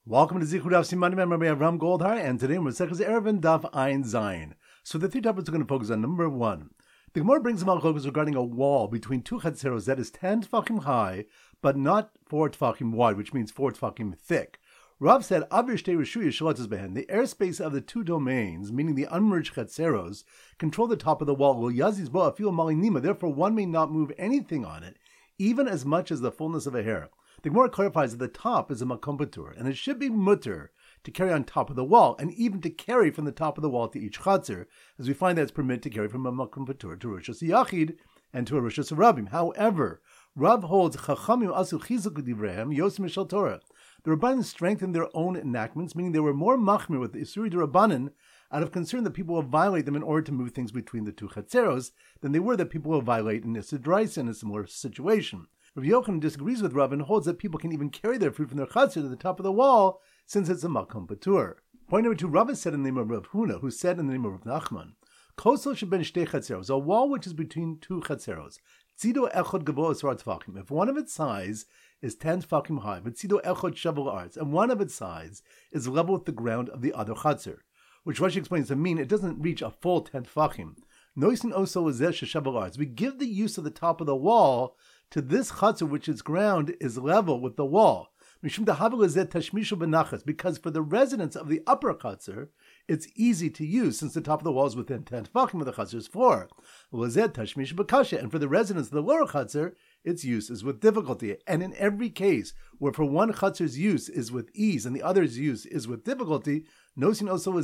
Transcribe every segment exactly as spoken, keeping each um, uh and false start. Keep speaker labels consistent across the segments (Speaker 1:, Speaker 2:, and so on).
Speaker 1: Welcome to Zichud Daf Simanim. I'm Rabbi Avram Goldhar, and today we're Sechus Erevin Daf Ayin Zayin. So the three topics we're going to focus on. Number one, the Gemara brings a malchokes regarding a wall between two chatzeros that is ten tefachim high, but not four tefachim wide, which means four tefachim thick. Rav said, Avir shtei reshuya shalotzes behen. The airspace of the two domains, meaning the unmerged chatzeros, control the top of the wall. Lo yazis bo afil malinima. Therefore, one may not move anything on it, even as much as the fullness of a hair. The Gemara clarifies that the top is a makom patur, and it should be mutter to carry on top of the wall, and even to carry from the top of the wall to each chatzir, as we find that it's permitted to carry from a makom patur to Rishus Yachid and to a Rishus Rabim. However, Rav holds chachamim asu chizuk divrehem yos mishal Torah. The Rabbanan strengthened their own enactments, meaning they were more machmir with the Isuri Rabbanan out of concern that people will violate them in order to move things between the two chatzeros than they were that people will violate in Issa D'Oraisa in a similar situation. Rav Yochanan disagrees with Rav and holds that people can even carry their fruit from their chatzir to the top of the wall, since it's a makom patur. Point number two, Rav said in the name of Rav Huna, who said in the name of Rav Nachman, Kosel sheben shtei chatzeros, a wall which is between two chatzeros, tzido echod gavo esrar tefachim. If one of its sides is ten tefachim high, but tzido echod shavel arts, and one of its sides is level with the ground of the other chatzir, which Rashi explains to mean it doesn't reach a full ten tefachim. Noisin oso lezesh shavel arts. We give the use of the top of the wall to this chatzir which its ground is level with the wall. Because for the residents of the upper chatzir, it's easy to use since the top of the wall is within ten tefachim of the chatzir's floor. And for the residents of the lower chatzir, its use is with difficulty. And in every case where for one chatzir's use is with ease and the other's use is with difficulty, we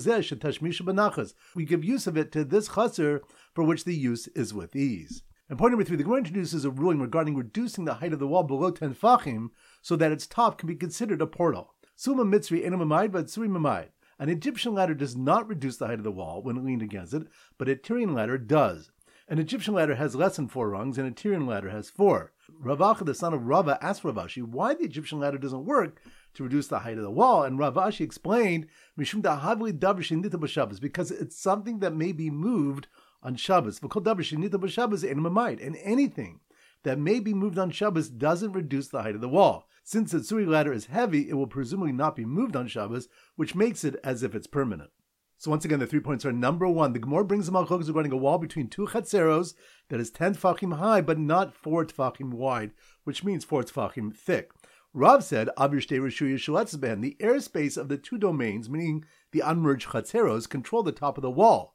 Speaker 1: give use of it to this chatzir for which the use is with ease. And point number three, the Gemara introduces a ruling regarding reducing the height of the wall below ten tefachim so that its top can be considered a portal. Suma mitzri enu mamayid v'atzuri mamayid. An Egyptian ladder does not reduce the height of the wall when leaned against it, but a Tyrian ladder does. An Egyptian ladder has less than four rungs, and a Tyrian ladder has four. Rav Acha, the son of Rava, asked Rav Ashi why the Egyptian ladder doesn't work to reduce the height of the wall, and Rav Ashi explained, Mishum dahavli davar shenita b'Shabbos, because it's something that may be moved on Shabbos. And anything that may be moved on Shabbos doesn't reduce the height of the wall. Since the Tzuri ladder is heavy, it will presumably not be moved on Shabbos, which makes it as if it's permanent. So once again, the three points are: number one, the Gemara brings the malchokes regarding a wall between two chatzeros that is ten tefachim high, but not four tefachim wide, which means four tefachim thick. Rav said, Avir shtei reshuya shalotzes behen. The airspace of the two domains, meaning the unmerged chatzeros, control the top of the wall.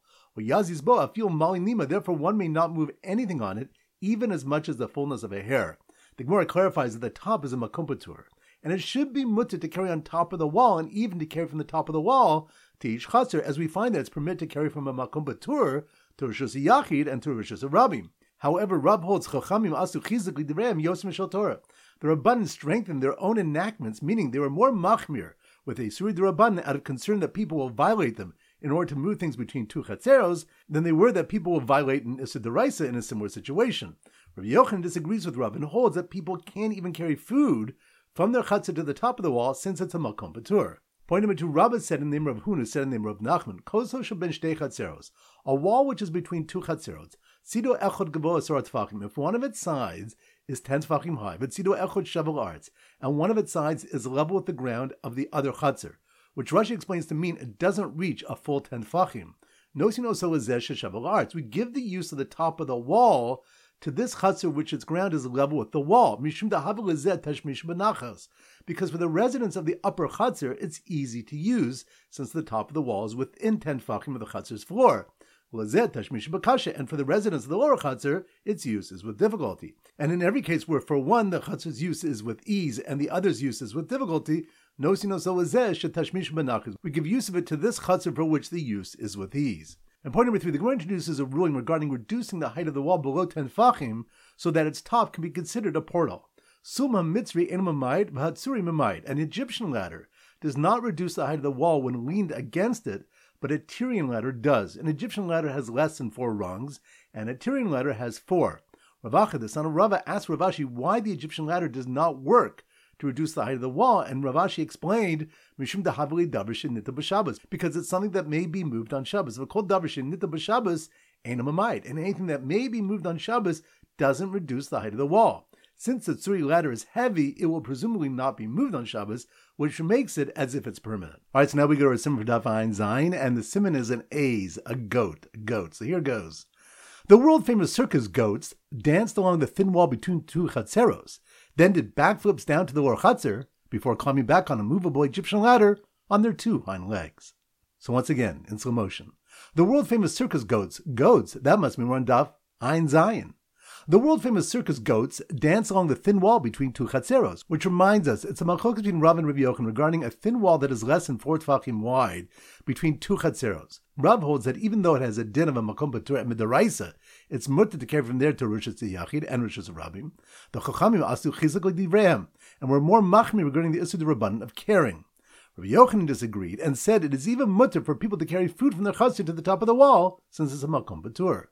Speaker 1: Therefore, one may not move anything on it, even as much as the fullness of a hair. The Gemara clarifies that the top is a makom patur, and it should be mutter to carry on top of the wall, and even to carry from the top of the wall to each chatzir, as we find that it's permitted to carry from a makom patur to Rishus Yachid and to Rishus Rabim. However, Rab holds chachamim asu chizuk lidivreim yos mishal Torah. The Rabbanan strengthened their own enactments, meaning they were more machmir with a Isuri Rabbanan out of concern that people will violate them in order to move things between two chatzeros, than they were that people will violate in Issa D'Oraisa in a similar situation. Rabbi Yochanan disagrees with Rav and holds that people can't even carry food from their chatzir to the top of the wall since it's a makom patur. Point number two, Rabbah said in the name of Rav Huna, said in the name of Rav Nachman, Koso sheben shtei chatzeros, a wall which is between two chatzeros, tzido echod gavo esar tefachim. If one of its sides is ten tefachim high, but tzido echod shavel arts, and one of its sides is level with the ground of the other chatzir, which Rashi explains to mean it doesn't reach a full ten tefachim. Nosin oso lezesh shavel arts. We give the use of the top of the wall to this chatzir which its ground is level with the wall. Mishum dahavel lezeh tashmish benachas. Because for the residents of the upper chatzir, it's easy to use, since the top of the wall is within ten tefachim of the chatzir's floor. Lezeh tashmish bekasha. And for the residents of the lower chatzir, its use is with difficulty. And in every case where for one the chatzir's use is with ease and the other's use is with difficulty, we give use of it to this chatzir for which the use is with ease. And point number three, the Gemara introduces a ruling regarding reducing the height of the wall below ten tefachim so that its top can be considered a portal. Suma mitzri enu mamayid v'hatzuri mamayid. An Egyptian ladder does not reduce the height of the wall when leaned against it, but a Tyrian ladder does. An Egyptian ladder has less than four rungs, and a Tyrian ladder has four. Rav Acha, the son of Rava, asked Rav Ashi why the Egyptian ladder does not work to reduce the height of the wall, and Rav Ashi explained, Mishum dahavli davar shenita b'Shabbos, because it's something that may be moved on Shabbos. V'kol davar shenita b'Shabbos enu mamayid, and anything that may be moved on Shabbos doesn't reduce the height of the wall. Since the Tzuri ladder is heavy, it will presumably not be moved on Shabbos, which makes it as if it's permanent. Alright, so now we go to a simon for Daf Ayin Zayin, and the simon is an A's, a goat, a goat. So here goes. The world-famous circus goats danced along the thin wall between two chatzeros, then did backflips down to the lower chatzer, before climbing back on a movable Egyptian ladder on their two hind legs. So once again, in slow motion. The world-famous circus goats, goats, that must mean we're on Daf Ayin Zayin. The world-famous circus goats dance along the thin wall between two chatzeros, which reminds us it's a machlokes between Rav and Rabbi Yochanan regarding a thin wall that is less than four tefachim wide between two chatzeros. Rav holds that even though it has a din of a makom patur and midaraisa, it's mutter to carry from there to Rishus Yachid and Rishus Rabbim. The Chachamim asu chizuk l'divrei, and were more machmir regarding the issur d'rabbanan of carrying. Rabbi Yochanan disagreed and said it is even mutter for people to carry food from their chatzir to the top of the wall, since it's a makom patur.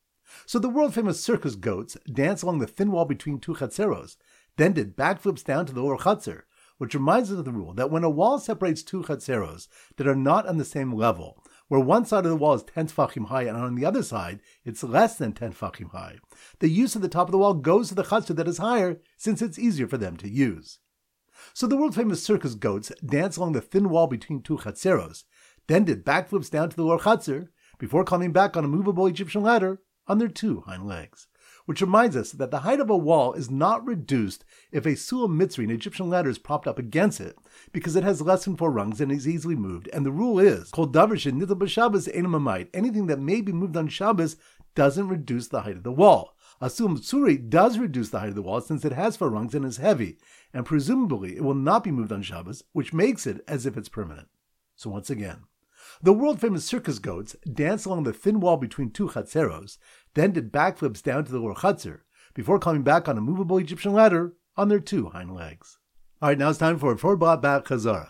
Speaker 1: So the world-famous circus goats dance along the thin wall between two chatzeros, then did backflips down to the lower chatzer, which reminds us of the rule that when a wall separates two chatzeros that are not on the same level, where one side of the wall is ten tefachim high and on the other side it's less than ten tefachim high, the use of the top of the wall goes to the chatzer that is higher, since it's easier for them to use. So the world-famous circus goats dance along the thin wall between two chatzeros, then did backflips down to the lower chatzer, before coming back on a movable Egyptian ladder on their two hind legs, which reminds us that the height of a wall is not reduced if a sulam mitzri, an Egyptian ladder, is propped up against it, because it has less than four rungs and is easily moved, and the rule is, Kol davar shenitel b'Shabbos eino mamayit, anything that may be moved on Shabbos doesn't reduce the height of the wall. A sulam tzuri does reduce the height of the wall since it has four rungs and is heavy, and presumably it will not be moved on Shabbos, which makes it as if it's permanent. So once again, the world-famous circus goats dance along the thin wall between two chatzeros, then did backflips down to the lower chatzer, before coming back on a movable Egyptian ladder on their two hind legs. Alright, now it's time for For Blat Bat Chazara.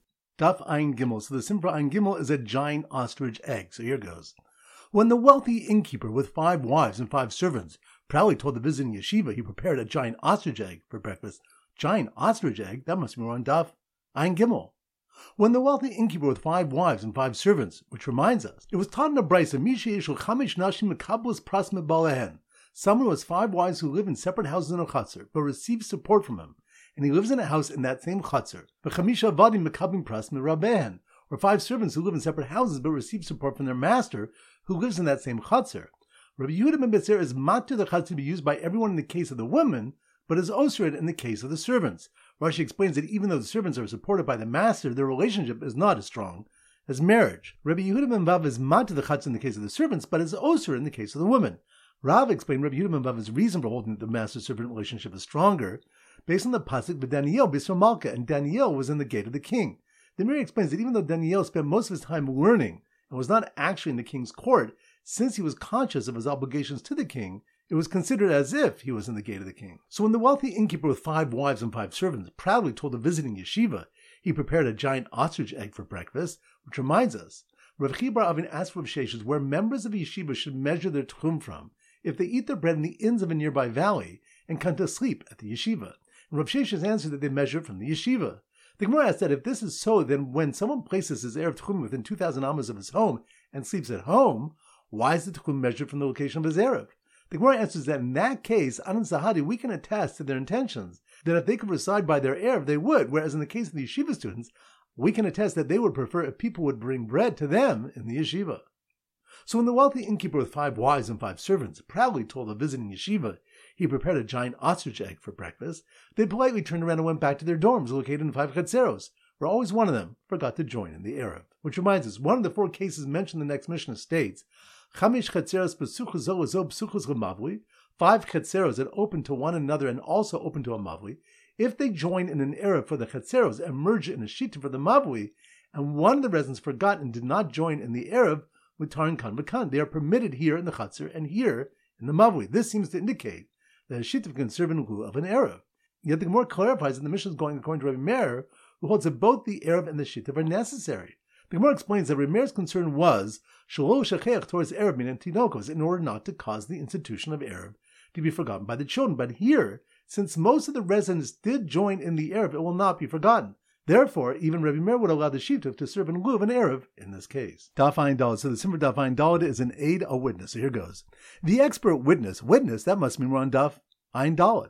Speaker 1: Daf Ayin Gimel. So the sim for Ayin Gimel is a giant ostrich egg. So here goes. When the wealthy innkeeper with five wives and five servants proudly told the visiting yeshiva he prepared a giant ostrich egg for breakfast, giant ostrich egg, that must be on Daf Ayin Gimel. When the wealthy innkeeper with five wives and five servants, which reminds us, it was taught in a brisa, Misha Yeshul Chamish Nashim Mekablos Pras Mebalehen, someone who has five wives who live in separate houses in a chutzner, but receives support from him, and he lives in a house in that same chutzner. V'chamisha Avadim Mekabim Pras Merabehen, or five servants who live in separate houses but receive support from their master, who lives in that same chutzner. Rabbi Yehuda ben Betzer is matter the chutzner to be used by everyone in the case of the women, but is osred in the case of the servants. Rashi explains that even though the servants are supported by the master, their relationship is not as strong as marriage. Rabbi Yehuda ben Vav is mat to the chatz in the case of the servants, but is osir in the case of the women. Rav explained Rabbi Yehuda ben Vav's reason for holding that the master-servant relationship is stronger, based on the pasuk with Daniel Bisra Malka, and Daniel was in the gate of the king. The Meiri explains that even though Daniel spent most of his time learning and was not actually in the king's court, since he was conscious of his obligations to the king, it was considered as if he was in the gate of the king. So when the wealthy innkeeper with five wives and five servants proudly told the visiting yeshiva he prepared a giant ostrich egg for breakfast, which reminds us, Rav Chibar Avin asked Rav Sheshes where members of yeshiva should measure their tchum from if they eat their bread in the inns of a nearby valley and come to sleep at the yeshiva. And Rav Sheshes answered that they measure it from the yeshiva. The Gemara asked that if this is so, then when someone places his erev tchum within two thousand amos of his home and sleeps at home, why is the tchum measured from the location of his erev? The Gemara answers that in that case, Anan Sahadi, we can attest to their intentions, that if they could reside by their erev, they would, whereas in the case of the yeshiva students, we can attest that they would prefer if people would bring bread to them in the yeshiva. So when the wealthy innkeeper with five wives and five servants proudly told the visiting yeshiva he prepared a giant ostrich egg for breakfast, they politely turned around and went back to their dorms located in five chatzeros, where always one of them forgot to join in the erev. Which reminds us, one of the four cases mentioned in the next Mishnah states, Chamish chatzeros besuchos zo zo besuchos lemavli, five chatzeros that open to one another and also open to a mavli. If they join in an erev for the chatzeros and merge in a shita for the mavli, and one of the residents forgot and did not join in the erev, with tarin kan v'kan, they are permitted here in the chatzer and here in the mavli. This seems to indicate that a shita can serve in lieu of an erev. Yet the Gemara clarifies that the Mishnah is going according to Rabbi Meir, who holds that both the erev and the shita are necessary. The Gemara explains that Rabbi Meir's concern was shelo shacheach towards erev min and tinokos, in order not to cause the institution of erev to be forgotten by the children. But here, since most of the residents did join in the erev, it will not be forgotten. Therefore, even Rabbi Meir would allow the shita to serve in lieu of an erev in this case. Daf Ayin Daled. So the sim for Daf Ayin Daled is an aid, a witness. So here goes. The expert witness, witness, that must mean we're on Daf Ayin Daled.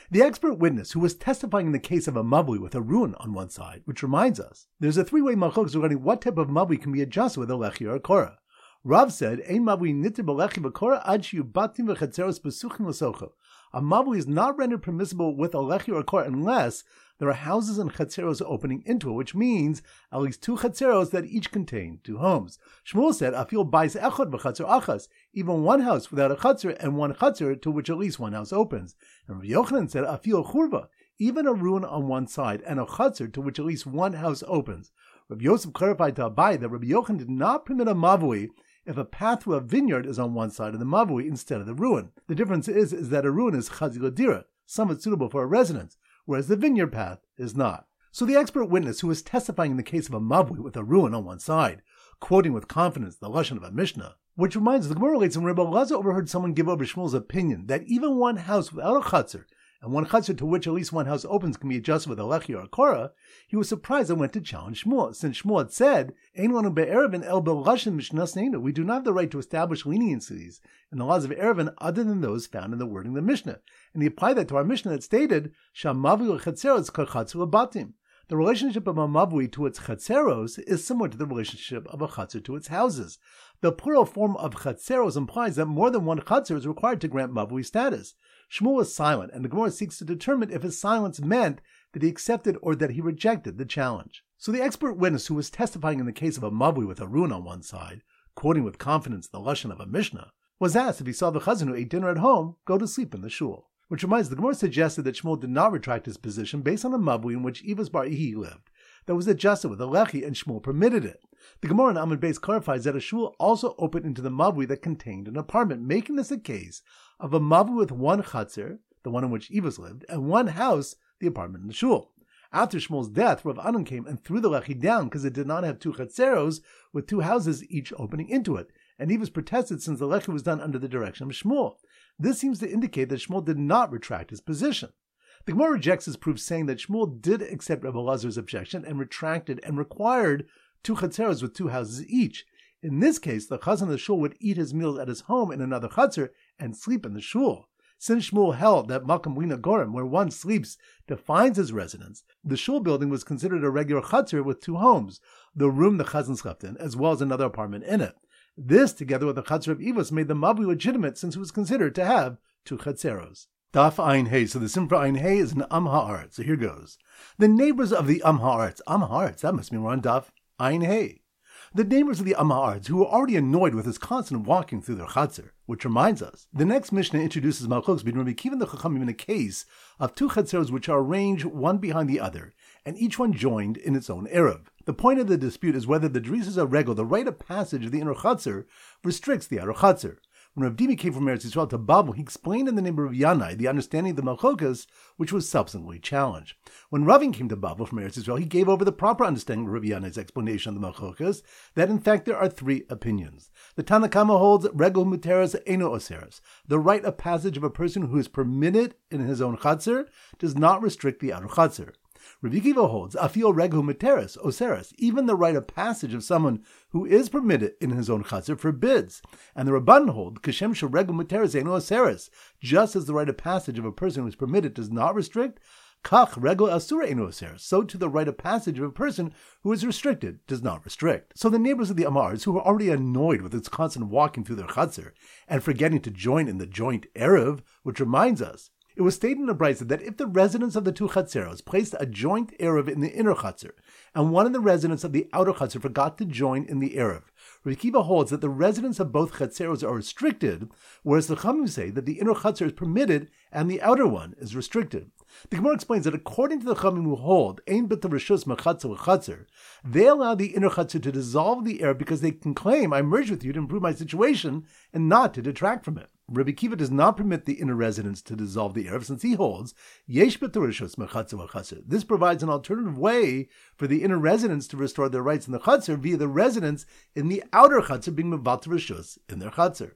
Speaker 1: The expert witness who was testifying in the case of a mavui with a ruin on one side, which reminds us, there's a three-way machlokes regarding what type of mavui can be adjusted with a lechi or a korah. Rav said, "Ein mavui nitir b'lechi v'korah ad shiyu batim v'chatzeros besuchim l'socho." A mavui is not rendered permissible with a lechi or a korah unless there are houses and chatzeros opening into it, which means at least two chatzeros that each contain two homes. Shmuel said, "Afil bais echad v'chatzer achas," even one house without a chatzer and one chatzer to which at least one house opens. And Rabbi Yochanan said, "Afil churva," even a ruin on one side and a chatzer to which at least one house opens. Rabbi Yosef clarified to Abai that Rabbi Yochanan did not permit a mavui if a path through a vineyard is on one side of the mavui instead of the ruin. The difference is, is that a ruin is chaziladira, somewhat suitable for a residence, whereas the vineyard path is not. So the expert witness who was testifying in the case of a mavui with a ruin on one side, quoting with confidence the lashon of a Mishnah, which reminds us, the Gemara relates, when Rebbe Elazar overheard someone give over Shmuel's opinion that even one house without a chatzar, and one chatzar to which at least one house opens can be adjusted with a lechi or a korah, he was surprised and went to challenge Shmuel, since Shmuel had said, "Ein lanu be'erevin el be'lashin mishnas neinu." We do not have the right to establish leniencies in the laws of Erevin other than those found in the wording of the Mishnah. And he applied that to our Mishnah that stated, "Shamavu l'chatzeros kachatzu l'batim." The relationship of a mavui to its chatzeros is similar to the relationship of a chatzer to its houses. The plural form of chatzeros implies that more than one chatzer is required to grant mavui status. Shmuel was silent, and the Gemara seeks to determine if his silence meant that he accepted or that he rejected the challenge. So the expert witness who was testifying in the case of a mavui with a ruin on one side, quoting with confidence the lashon of a Mishnah, was asked if he saw the chazan who ate dinner at home go to sleep in the shul. Which reminds, the Gemara suggested that Shmuel did not retract his position based on a mavui in which Ivas bar Ihi lived, that was adjusted with a lechi, and Shmuel permitted it. The Gemara in Amud Beis clarifies that a shul also opened into the mavui that contained an apartment, making this a case of a mavui with one chatzer, the one in which Ivas lived, and one house, the apartment in the shul. After Shmuel's death, Rav Anan came and threw the lechi down because it did not have two chatzeros with two houses each opening into it, and Ivas protested since the lechi was done under the direction of Shmuel. This seems to indicate that Shmuel did not retract his position. The Gemara rejects his proof, saying that Shmuel did accept Rebbe Elazar's objection and retracted and required two chatzeros with two houses each. In this case, the chazan of the shul would eat his meals at his home in another chatzer and sleep in the shul. Since Shmuel held that Makam Lina Gorim, where one sleeps, defines his residence, the shul building was considered a regular chatzer with two homes, the room the chazan slept in, as well as another apartment in it. This, together with the chatzer of Ivas, made the mavui legitimate since it was considered to have two chatzeros. Daf Ein Hey. So the Simcha Ein Hey is an Am Ha'aretz. So here goes. The neighbors of the Am Ha'aretz. Am Ha'aretz, that must mean we're on Daf Ein Hey. The neighbors of the Am Ha'aretz, who were already annoyed with his constant walking through their chatzer, which reminds us, the next Mishnah introduces Malchus between Rabbi Kiva and the Chachamim in a case of two chatzeros which are arranged one behind the other, and each one joined in its own erev. The point of the dispute is whether the Drisas Regel, the rite of passage of the inner chatzer, restricts the outer chatzer. When Rav Dimi came from Eretz Yisrael to Babel, he explained in the name of Rav Yanai the understanding of the Malchokas, which was subsequently challenged. When Ravin came to Babel from Eretz Yisrael, he gave over the proper understanding of Rav Yanai's explanation of the Malchokas, that in fact there are three opinions. The Tanna Kama holds Regel Muteras Eno Oseras. The rite of passage of a person who is permitted in his own chatzer does not restrict the outer chatzer. Rabbi Kiva holds Afio Regel Muteras Oseras. Even the rite of passage of someone who is permitted in his own chatzer forbids. And the Rabban hold Kashem Shel Regel Muteras Eno Oseras. Just as the rite of passage of a person who is permitted does not restrict, Kach Regel Asura Eno Oseras. So to the rite of passage of a person who is restricted does not restrict. So the neighbors of the Amars, who were already annoyed with its constant walking through their chatzer and forgetting to join in the joint erev, which reminds us, it was stated in the Brisa that if the residents of the two chatzeros placed a joint erev in the inner chatzer, and one of the residents of the outer chatzer forgot to join in the erev, Rabbi Kiva holds that the residents of both chatzeros are restricted, whereas the Chachamim say that the inner chatzer is permitted and the outer one is restricted. The Gemara explains that according to the Chachamim who hold Ein Bet Rishus Mechatzer Chatzer, they allow the inner chatzer to dissolve the erev because they can claim, I merged with you to improve my situation and not to detract from it. Rabbi Kiva does not permit the inner residents to dissolve the erev, since he holds Yesh Bet Rishus Mechatzer Chatzer. This provides an alternative way for the inner residents to restore their rights in the chatzer via the residents in the outer chatzer being mevat rishus in their chatzer.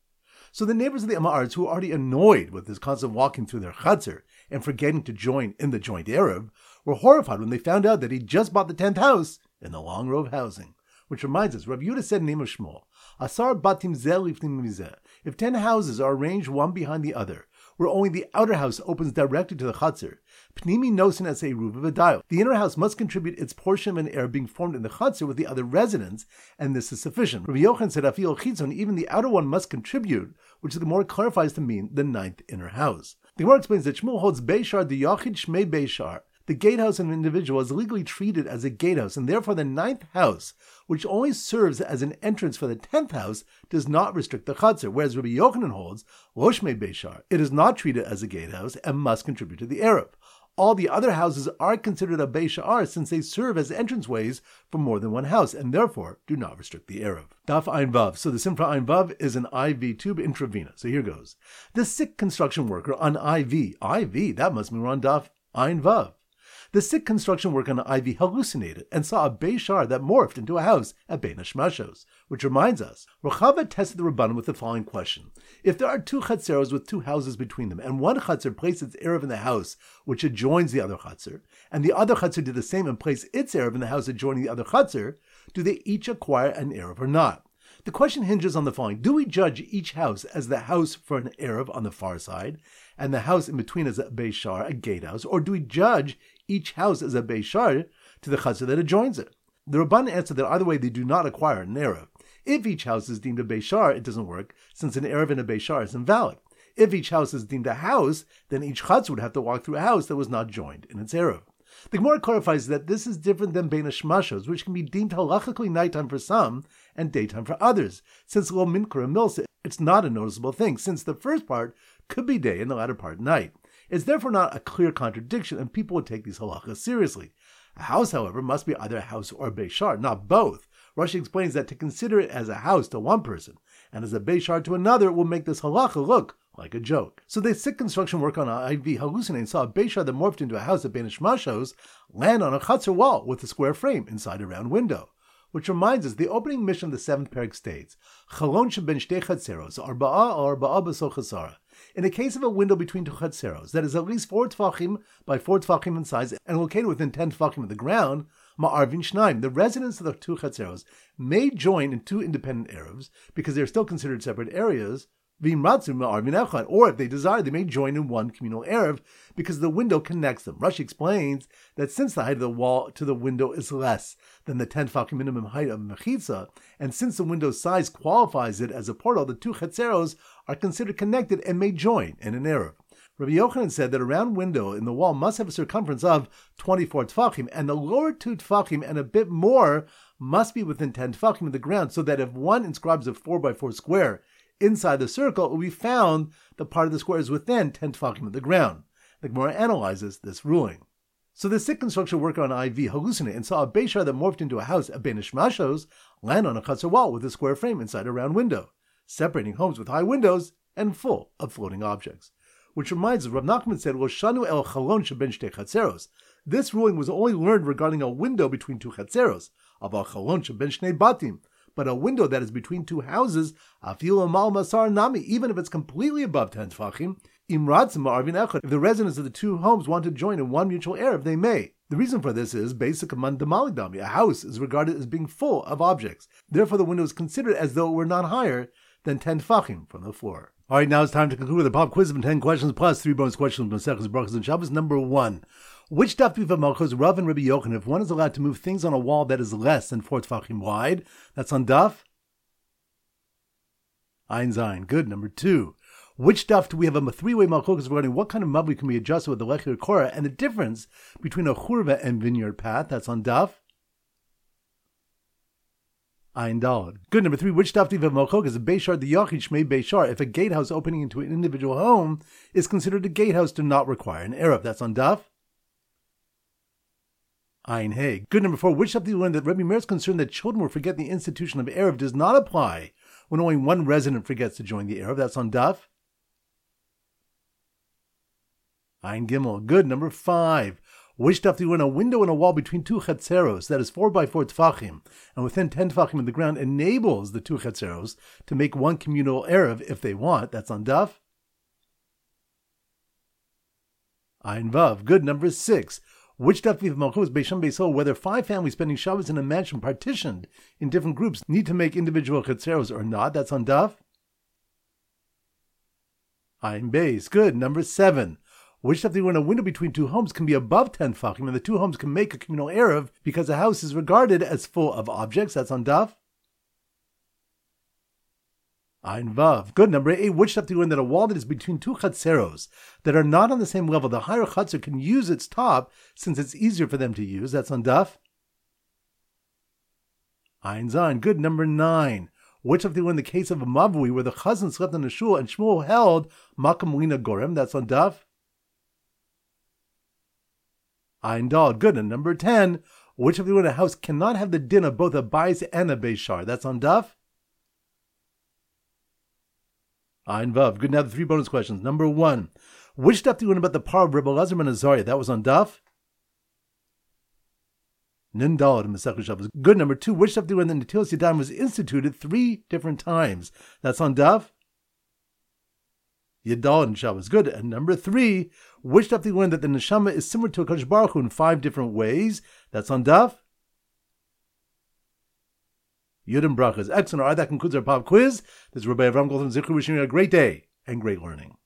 Speaker 1: So the neighbors of the Amars, who were already annoyed with this constant walking through their chatzer and forgetting to join in the joint erev, were horrified when they found out that he just bought the tenth house in the long row of housing. Which reminds us, Rav Yehuda said in the name of Shmuel, Asar batim zel ifnim mizeh. If ten houses are arranged one behind the other, where only the outer house opens directly to the Chatzar. Pnimi nosin as a ruva v'dayo. The inner house must contribute its portion of an erev being formed in the Chatzar with the other residents, and this is sufficient. Rabbi Yochanan said, Afil chitzon, even the outer one must contribute, which the Gemara clarifies to mean the ninth inner house. The Gemara explains that Shmuel holds Beishar the Yachid Shmei Beishar. The gatehouse of an individual is legally treated as a gatehouse, and therefore the ninth house, which only serves as an entrance for the tenth house, does not restrict the Chatzar, whereas Rabbi Yochanan holds, Lo Shmei Beishar, it is not treated as a gatehouse and must contribute to the erev. All the other houses are considered a Beishar since they serve as entranceways for more than one house, and therefore do not restrict the erev. Daf Ein Vav. So the Simcha Ein Vav is an I V tube intravena. So here goes. The sick construction worker on I V. I V, that must mean we're on Daf Ein Vav. The sick construction worker on I V hallucinated and saw a Beishar that morphed into a house at Bein Hashmashos, which reminds us, Rechava tested the Rabbanim with the following question. If there are two Chatzeros with two houses between them, and one Chatzar placed its erev in the house which adjoins the other Chatzar, and the other Chatzar did the same and placed its erev in the house adjoining the other Chatzar, do they each acquire an erev or not? The question hinges on the following. Do we judge each house as the house for an erev on the far side, and the house in between as a Beishar, a gatehouse, or do we judge each house as a Beishar to the Chatzar that adjoins it? The Rabban answered that either way they do not acquire an erev. If each house is deemed a Beishar, it doesn't work, since an erev and a Beishar is invalid. If each house is deemed a house, then each Chatzar would have to walk through a house that was not joined in its erev. The Gemara clarifies that this is different than Bein Hashmashos, which can be deemed halachically nighttime for some and daytime for others. Since Lo Minkra Milsa, it's not a noticeable thing, since the first part could be day and the latter part night. It's therefore not a clear contradiction, and people would take these halachas seriously. A house, however, must be either a house or a Beishar, not both. Rashi explains that to consider it as a house to one person and as a Beishar to another will make this halacha look like a joke. So the sick construction worker on I V hallucinating saw a Beishar that morphed into a house at Bein Hashmashos land on a Chatzar wall with a square frame inside a round window. Which reminds us, the opening mission of the seventh parak states, Chalon sheben shtei chatzeros, arba'a or arba'a b'so chasara. In the case of a window between two chatzeros that is at least four tfachim by four tfachim in size and located within ten tfachim of the ground, ma'arvin shnaim, the residents of the two chatzeros may join in two independent erevs because they are still considered separate areas, or if they desire, they may join in one communal erev because the window connects them. Rashi explains that since the height of the wall to the window is less than the ten tefachim minimum height of mechitza, and since the window's size qualifies it as a portal, the two chetzeros are considered connected and may join in an erev. Rabbi Yochanan said that a round window in the wall must have a circumference of twenty-four tefachim, and the lower two tefachim and a bit more must be within ten tefachim of the ground, so that if one inscribes a four by four square inside the circle, it will be found the part of the square is within ten tefachim of the ground. The Gemara analyzes this ruling. So the sick construction worker on I V hallucinated and saw a Beishar that morphed into a house at Bein Hashmashos land on a Chatzar wall with a square frame inside a round window, separating homes with high windows and full of floating objects. Which reminds us, Rav Nachman said, "Lo shanu el chalon sheben shtei chatzeros." This ruling was only learned regarding a window between two chatzeros, aval chalon sheben shnei batim. But a window that is between two houses, afil amal masar nami, even if it's completely above ten tefachim, imratzim ma'arvin echad. If the residents of the two homes want to join in one mutual erev, they may. The reason for this is basic among damalidami. A house is regarded as being full of objects. Therefore, the window is considered as though it were not higher than ten tefachim from the floor. All right, now it's time to conclude with a pop quiz of ten questions plus three bonus questions from Maseches Brachos and Shabbos. Number one. Which daf of Malchus, Rav and Rabbi Yochanan, if one is allowed to move things on a wall that is less than four tefachim wide? That's on daf Ein Zayin. Good. Number two. Which daf do we have a three-way Malchus regarding what kind of mabli can be adjusted with the Lechir Korah and the difference between a churva and vineyard path? That's on daf Ein Daled. Good. Number three. Which daf do we have Malchus? A Beishar the Yachid Shmei Beishar. If a gatehouse opening into an individual home is considered a gatehouse, do not require an erev. That's on daf Ein Hey. Good. Number four. Which daf do you learn that Rebbe Meir is concerned that children will forget the institution of erev does not apply when only one resident forgets to join the erev? That's on daf Ein Gimel. Good. Number five. Which daf do you learn a window in a wall between two chetzeros that is four by four tefachim and within ten tefachim of the ground enables the two chetzeros to make one communal erev if they want? That's on daf Ein Vav. Good. Number six. Which daf of Malchus Beisham Beisol, whether five families spending Shabbos in a mansion partitioned in different groups need to make individual chetzeros or not? That's on daf Ein Beis. Good. Number seven. Which stuff do you want a window between two homes can be above ten tefachim, and the two homes can make a communal eruv because the house is regarded as full of objects? That's on Daf. Ein Vav. Good. Number eight. Which stuff do you want that a wall that is between two chatzeros that are not on the same level, the higher chatzer can use its top since it's easier for them to use? That's on Daf. Ein Zayin. Good. Number nine. Which stuff do you want in the case of a mavui where the chazan slept in a shul and Shmuel held makam lina gorem? That's on Daf. Ein Dal. Good. And number ten. Which of you in a house cannot have the din of both a bais and a beishar? That's on Daf. Ein Vav. Good. Now the three bonus questions. Number one. Which stuff do you want about the par of Rebbe Elazar ben Azariah? That was on Daf. Nun Daled in Masechut Shabbos. Good. Number two. Which stuff do you want that Netilas Yadayim was instituted three different times? That's on Daf. Yadal and Shabbos. Good. And number three, which stuff do you learn that the neshama is similar to a Kadosh Baruch Hu in five different ways? That's on Daf. Yud and Brachas. Excellent. All right, that concludes our pop quiz. This is Rabbi Avram Goldman Zichru wishing you a great day and great learning.